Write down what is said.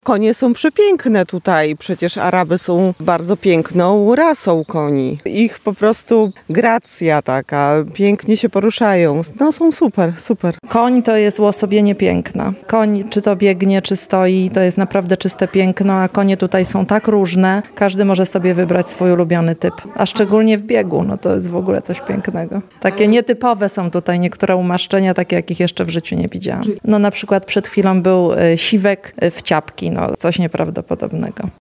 Konie są przepiękne tutaj, przecież Araby są bardzo piękną rasą koni. Ich po prostu gracja taka, pięknie się poruszają. No są super, super. Koń to jest uosobienie piękna. Koń, czy to biegnie, czy stoi, to jest naprawdę czyste piękno, a konie tutaj są tak różne, każdy może sobie wybrać swój ulubiony typ. A szczególnie w biegu, no to jest w ogóle coś pięknego. Takie nietypowe są tutaj niektóre umaszczenia, takie jakich jeszcze w życiu nie widziałam. No na przykład przed chwilą był siwek w ciapki, no coś nieprawdopodobnego.